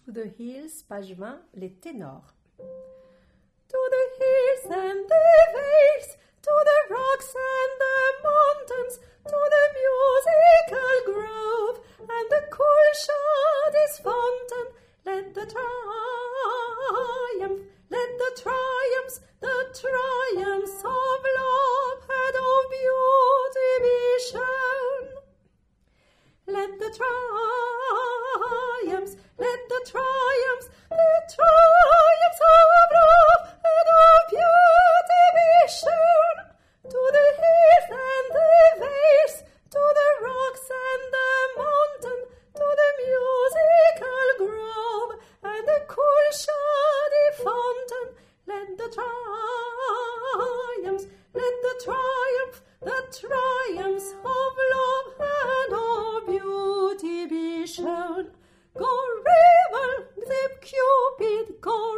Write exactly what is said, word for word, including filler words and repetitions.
To the hills, page vingt, les ténors. To the hills and the vales, to the rocks and the mountains, to the musical grove and the cool Shadis fountain, let the triumph, let the triumphs, the triumphs of love and of beauty be shown. Let the triumphs, let the triumphs, the triumphs of love and of beauty be shown. To the hills and the vales, to the rocks and the mountain, to the musical grove and the cool shady fountain, let the triumphs, let the triumph, the triumphs of love and of beauty be shown. Go rebel, zip Cupid, go